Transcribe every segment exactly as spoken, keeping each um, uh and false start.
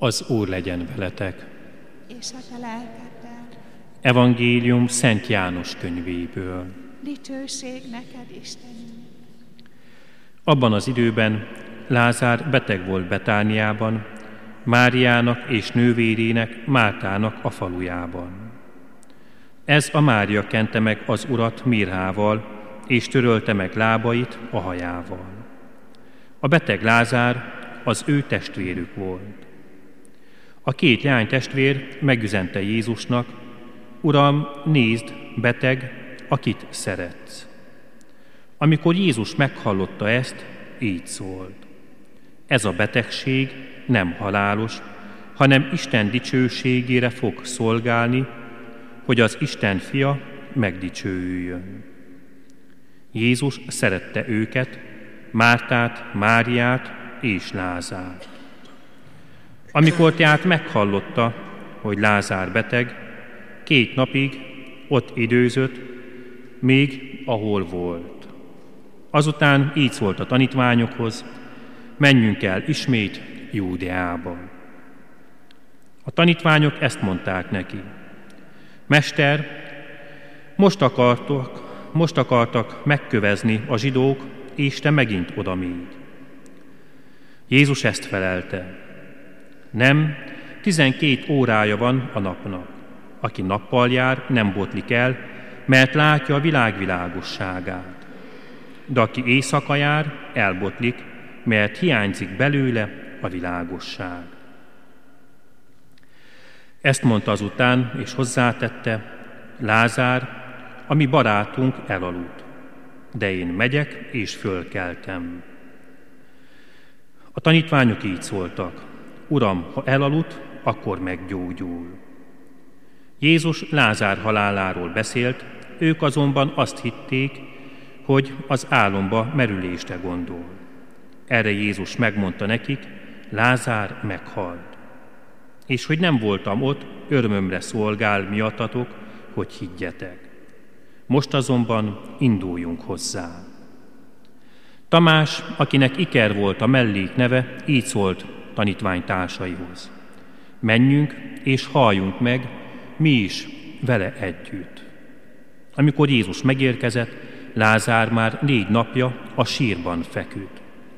Az Úr legyen veletek. És a te lelkeddel. Evangélium Szent János könyvéből. Dicsőség neked, Istenünk. Abban az időben Lázár beteg volt Betániában, Máriának és nővérének Mártának a falujában. Ez a Mária kente meg az Urat mirhával, és törölte meg lábait a hajával. A beteg Lázár az ő testvérük volt. A két leány testvér megüzente Jézusnak: Uram, nézd, beteg, akit szeretsz. Amikor Jézus meghallotta ezt, így szólt: ez a betegség nem halálos, hanem Isten dicsőségére fog szolgálni, hogy az Isten fia megdicsőüljön. Jézus szerette őket, Mártát, Máriát és Lázárt. Amikor tehát meghallotta, hogy Lázár beteg, két napig ott időzött, még ahol volt. Azután így szólt a tanítványokhoz: menjünk el ismét Júdeába. A tanítványok ezt mondták neki: Mester, most akartok, most akartak megkövezni a zsidók, és te megint odamégy. Jézus ezt felelte: nem, tizenkét órája van a napnak. Aki nappal jár, nem botlik el, mert látja a világ világosságát. De aki éjszaka jár, elbotlik, mert hiányzik belőle a világosság. Ezt mondta azután, és hozzátette: Lázár, a mi barátunk elaludt, de én megyek és fölkeltem. A tanítványok így szóltak: Uram, ha elaludt, akkor meggyógyul. Jézus Lázár haláláról beszélt, ők azonban azt hitték, hogy az álomba merülésre gondol. Erre Jézus megmondta nekik: Lázár meghalt. És hogy nem voltam ott, örömömre szolgál miattatok, hogy higgyetek. Most azonban induljunk hozzá. Tamás, akinek Iker volt a mellék neve, így szólt tanítványtársaihoz: menjünk és halljunk meg, mi is vele együtt. Amikor Jézus megérkezett, Lázár már négy napja a sírban feküdt.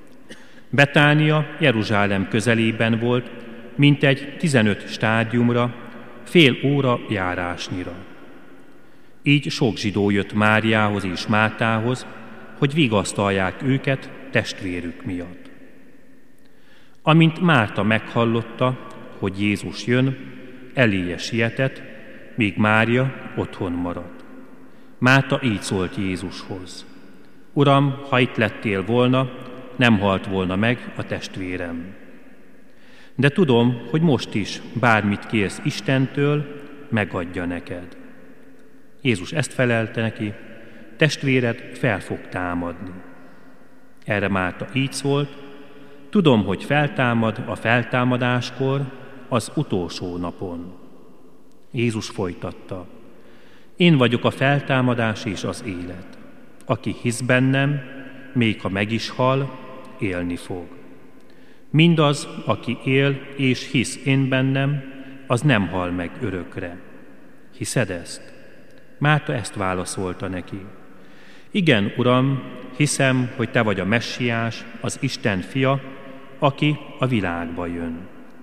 Betánia Jeruzsálem közelében volt, mintegy tizenöt stádiumra, fél óra járásnyira. Így sok zsidó jött Máriához és Mártához, hogy vigasztalják őket testvérük miatt. Amint Márta meghallotta, hogy Jézus jön, eléje sietett, míg Mária otthon maradt. Márta így szólt Jézushoz: Uram, ha itt lettél volna, nem halt volna meg a testvérem. De tudom, hogy most is bármit kérsz Istentől, megadja neked. Jézus ezt felelte neki: testvéred fel fog támadni. Erre Márta így szólt: tudom, hogy feltámad a feltámadáskor, az utolsó napon. Jézus folytatta: én vagyok a feltámadás és az élet. Aki hisz bennem, még ha meg is hal, élni fog. Mindaz, aki él és hisz én bennem, az nem hal meg örökre. Hiszed ezt? Márta ezt válaszolta neki: igen, Uram, hiszem, hogy te vagy a Messiás, az Isten fia, aki a világba jön.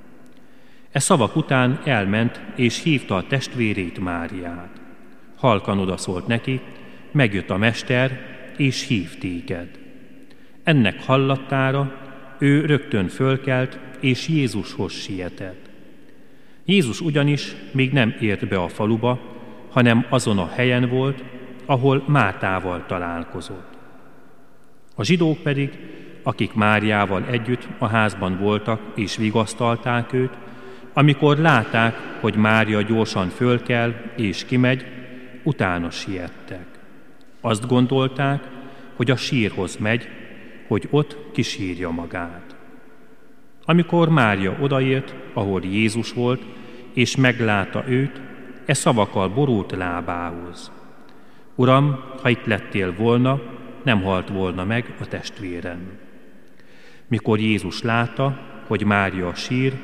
E szavak után elment és hívta a testvérét, Máriát. Halkan odaszólt neki: megjött a Mester, és hív téged. Ennek hallatára ő rögtön fölkelt, és Jézushoz sietett. Jézus ugyanis még nem ért be a faluba, hanem azon a helyen volt, ahol Mártával találkozott. A zsidók pedig, akik Máriával együtt a házban voltak és vigasztalták őt, amikor látták, hogy Mária gyorsan fölkel és kimegy, utána siettek. Azt gondolták, hogy a sírhoz megy, hogy ott kisírja magát. Amikor Mária odaért, ahol Jézus volt, és meglátta őt, e szavakkal borult lábához: Uram, ha itt lettél volna, nem halt volna meg a testvérem. Mikor Jézus látta, hogy Mária sír,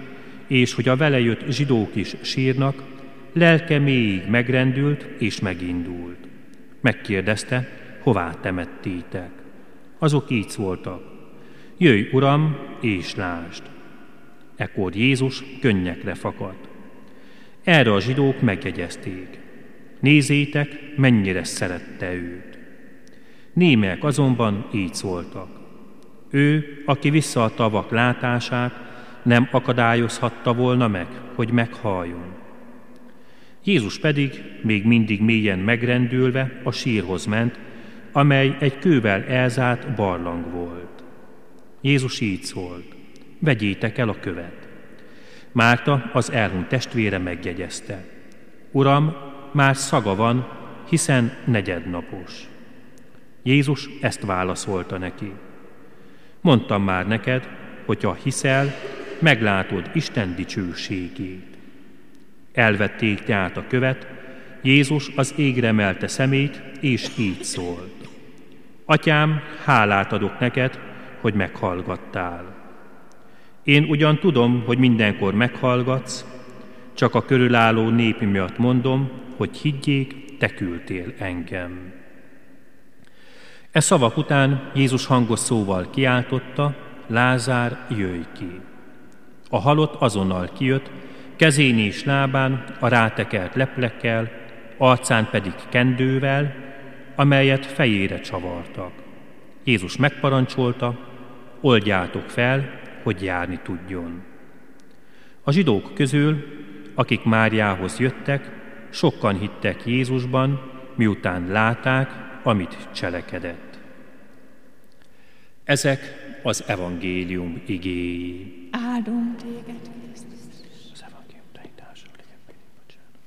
és hogy a vele jött zsidók is sírnak, lelke mélyig megrendült és megindult. Megkérdezte, hová temettétek. Azok így szóltak: jöjj, Uram, és lásd. Ekkor Jézus könnyekre fakadt. Erre a zsidók megjegyezték: nézzétek, mennyire szerette őt. Némelyek azonban így szóltak: ő, aki visszaadta a vak látását, nem akadályozhatta volna meg, hogy meghalljon. Jézus pedig még mindig mélyen megrendülve a sírhoz ment, amely egy kővel elzárt barlang volt. Jézus így szólt: vegyétek el a követ. Márta, az elhunyt testvére megjegyezte: Uram, már szaga van, hiszen negyednapos. Jézus ezt válaszolta neki: mondtam már neked, hogyha hiszel, meglátod Isten dicsőségét. Elvették tehát a követ, Jézus az égre emelte szemét, és így szólt: Atyám, hálát adok neked, hogy meghallgattál. Én ugyan tudom, hogy mindenkor meghallgatsz, csak a körülálló nép miatt mondom, hogy higgyék, te küldtél engem. E szavak után Jézus hangos szóval kiáltotta: Lázár, jöjj ki! A halott azonnal kijött, kezén és lábán a rátekert leplekkel, arcán pedig kendővel, amelyet fejére csavartak. Jézus megparancsolta: oldjátok fel, hogy járni tudjon. A zsidók közül, akik Máriához jöttek, sokan hittek Jézusban, miután látták, amit cselekedett. Ezek az evangélium igéi. Áldom téged, Krisztus. Az evangélium tanítása legyen pedig bocsánat.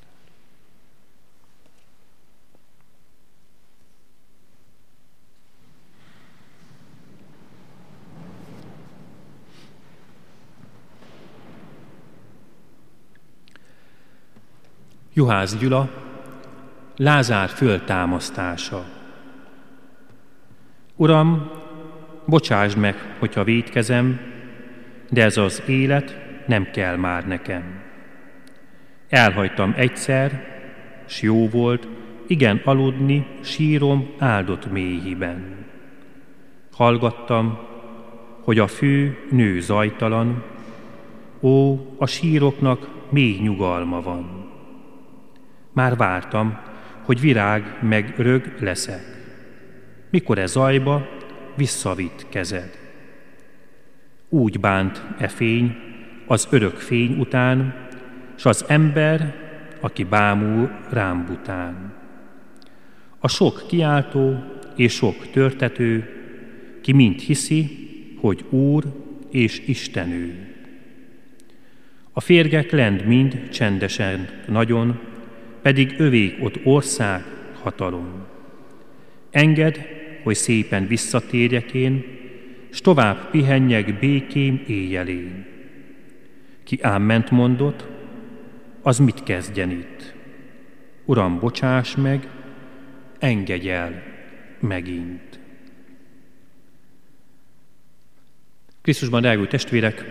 Juhász Gyula, Lázár föltámasztása. Uram, bocsásd meg, hogyha vétkezem, de ez az élet nem kell már nekem. Elhagytam egyszer, s jó volt, igen aludni sírom áldott mélyhiben. Hallgattam, hogy a fű nő zajtalan, ó, a síroknak mély nyugalma van. Már vártam, hogy virág meg rög leszek, mikor e zajba visszavitt kezed. Úgy bánt e fény az örök fény után, s az ember, aki bámul rám bután. A sok kiáltó és sok törtető, ki mind hiszi, hogy Úr és Isten ő. A férgek lend mind csendesen nagyon, pedig övék ott ország, hatalom. Engedd, hogy szépen visszatérjek én, s tovább pihenjek békém éjjelén. Ki ámment mondott, az mit kezdjen itt? Uram, bocsáss meg, engedj el megint. Krisztusban drágult testvérek,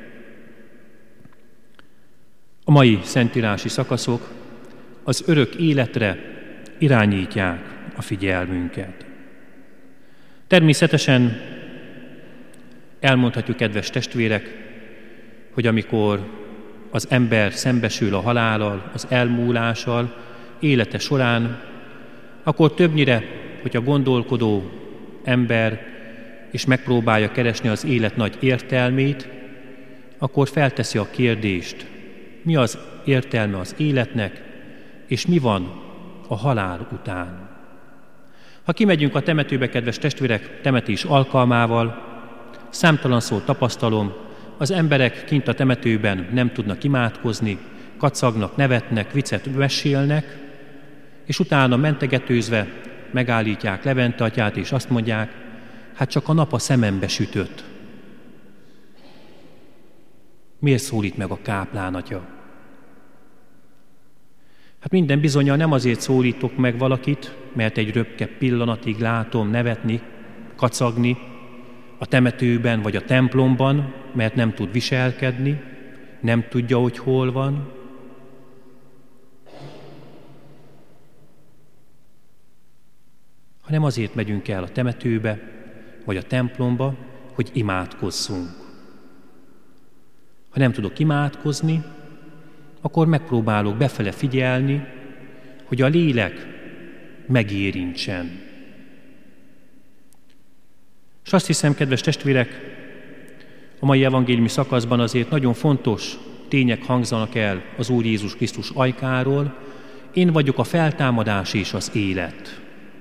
a mai szentírási szakaszok az örök életre irányítják a figyelmünket. Természetesen elmondhatjuk, kedves testvérek, hogy amikor az ember szembesül a halállal, az elmúlással élete során, akkor többnyire, hogyha gondolkodó ember és megpróbálja keresni az élet nagy értelmét, akkor felteszi a kérdést, mi az értelme az életnek, és mi van a halál után. Ha kimegyünk a temetőbe, kedves testvérek, temetés alkalmával, számtalan szót tapasztalom, az emberek kint a temetőben nem tudnak imádkozni, kacagnak, nevetnek, viccet mesélnek, és utána mentegetőzve megállítják Levente atyát, és azt mondják, hát csak a nap a szemembe sütött. Miért szólít meg a káplán atya? Hát minden bizonnyal nem azért szólítok meg valakit, mert egy röpke pillanatig látom nevetni, kacagni a temetőben vagy a templomban, mert nem tud viselkedni, nem tudja, hogy hol van, hanem azért megyünk el a temetőbe, vagy a templomba, hogy imádkozzunk. Ha nem tudok imádkozni, akkor megpróbálok befele figyelni, hogy a lélek megérintsen. És azt hiszem, kedves testvérek, a mai evangéliumi szakaszban azért nagyon fontos tények hangzanak el az Úr Jézus Krisztus ajkáról. Én vagyok a feltámadás és az élet.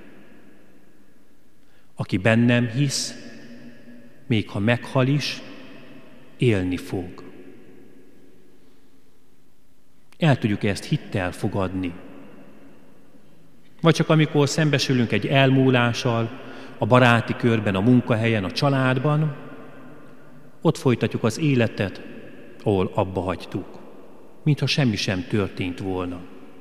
Aki bennem hisz, még ha meghal is, élni fog. El tudjuk ezt hittel fogadni. Vagy csak amikor szembesülünk egy elmúlással, a baráti körben, a munkahelyen, a családban, ott folytatjuk az életet, ahol abba hagytuk, mintha semmi sem történt volna.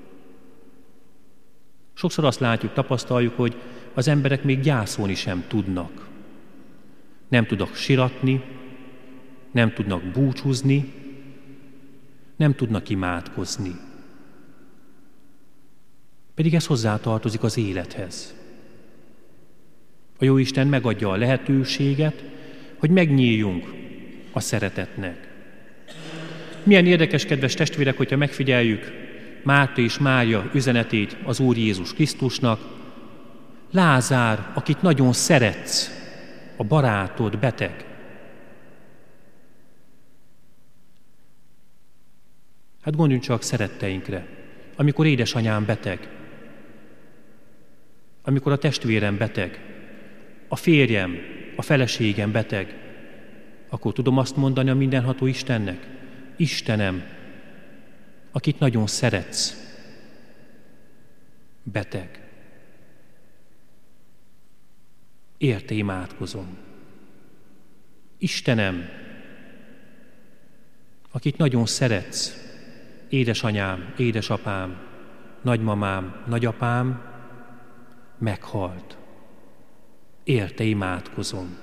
Sokszor azt látjuk, tapasztaljuk, hogy az emberek még gyászolni sem tudnak. Nem tudnak siratni, nem tudnak búcsúzni, nem tudnak imádkozni. Pedig ez hozzátartozik az élethez. A Jóisten megadja a lehetőséget, hogy megnyíljunk a szeretetnek. Milyen érdekes, kedves testvérek, hogyha megfigyeljük Márta és Mária üzenetét az Úr Jézus Krisztusnak. Lázár, akit nagyon szeretsz, a barátod beteg. Hát gondoljunk csak szeretteinkre, amikor édesanyám beteg, amikor a testvérem beteg, a férjem, a feleségem beteg, akkor tudom azt mondani a mindenható Istennek: Istenem, akit nagyon szeretsz, beteg. Érte imádkozom. Istenem, akit nagyon szeretsz, édesanyám, édesapám, nagymamám, nagyapám, meghalt. Érte imádkozom.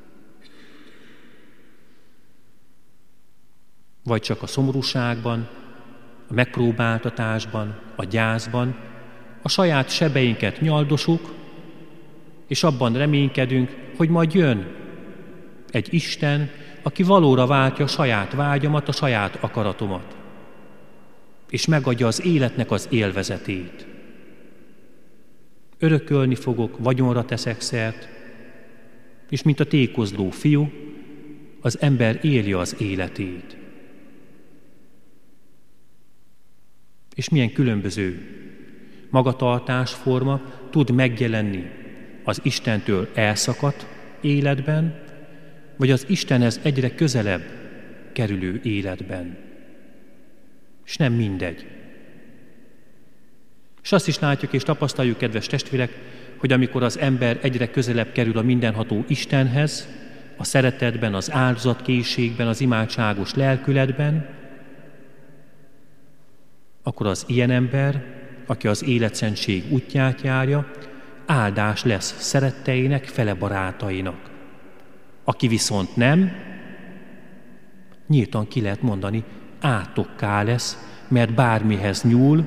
Vagy csak a szomorúságban, a megpróbáltatásban, a gyászban a saját sebeinket nyaldosuk, és abban reménykedünk, hogy majd jön egy Isten, aki valóra váltja a saját vágyamat, a saját akaratomat, és megadja az életnek az élvezetét. Örökölni fogok, vagyonra teszek szert, és mint a tékozló fiú, az ember éli az életét. És milyen különböző magatartásforma tud megjelenni az Istentől elszakadt életben, vagy az Istenhez egyre közelebb kerülő életben. És nem mindegy. És azt is látjuk és tapasztaljuk, kedves testvérek, hogy amikor az ember egyre közelebb kerül a mindenható Istenhez, a szeretetben, az áldozatkészségben, az imádságos lelkületben, akkor az ilyen ember, aki az életszentség útját járja, áldás lesz szeretteinek, fele barátainak. Aki viszont nem, nyíltan ki lehet mondani, átokká lesz, mert bármihez nyúl,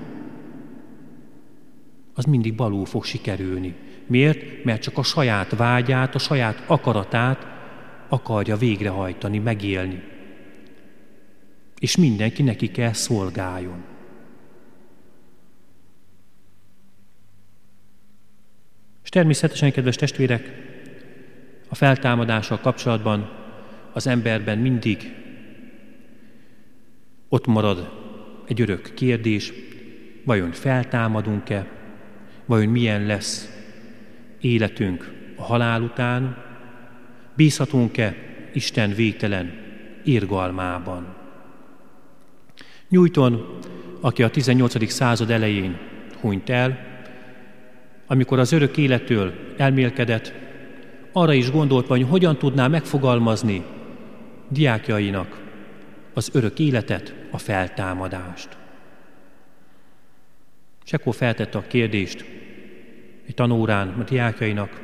az mindig balul fog sikerülni. Miért? Mert csak a saját vágyát, a saját akaratát akarja végrehajtani, megélni. És mindenki neki kell szolgáljon. És természetesen, kedves testvérek, a feltámadással kapcsolatban az emberben mindig ott marad egy örök kérdés, vajon feltámadunk-e, vajon milyen lesz életünk a halál után, bízhatunk-e Isten végtelen irgalmában. Newton, aki a tizennyolcadik század elején hunyt el, amikor az örök élettől elmélkedett, arra is gondolt, hogy hogyan tudná megfogalmazni diákjainak az örök életet, a feltámadást. És ekkor feltette a kérdést egy tanórán a diákjainak: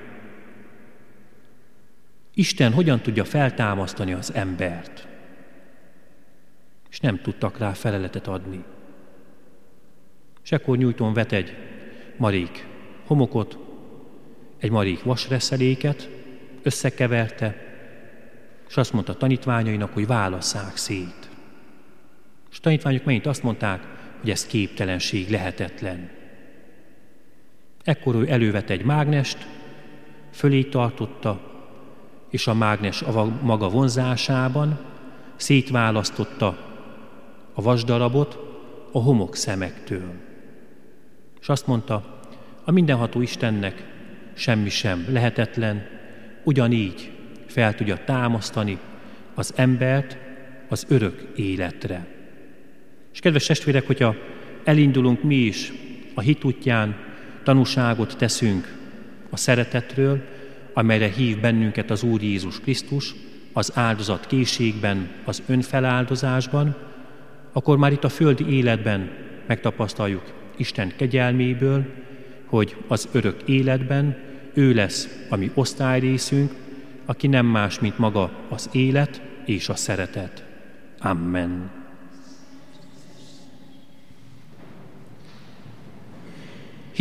Isten hogyan tudja feltámasztani az embert? és nem tudtak rá feleletet adni. És ekkor nyújton vet egy marék homokot, egy marék vasreszeléket, összekeverte, és azt mondta a tanítványainak, hogy válasszák szét. És a tanítványok megint azt mondták, hogy ez képtelenség, lehetetlen. Ekkor ő elővette egy mágnest, fölé tartotta, és a mágnes a maga vonzásában szétválasztotta a vasdarabot a homok szemektől. És azt mondta, a mindenható Istennek semmi sem lehetetlen, ugyanígy fel tudja támasztani az embert az örök életre. És kedves testvérek, hogyha elindulunk mi is a hit útján, tanúságot teszünk a szeretetről, amelyre hív bennünket az Úr Jézus Krisztus, az áldozat készségben, az önfeláldozásban, akkor már itt a földi életben megtapasztaljuk Isten kegyelméből, hogy az örök életben ő lesz a mi osztályrészünk, aki nem más, mint maga az élet és a szeretet. Amen.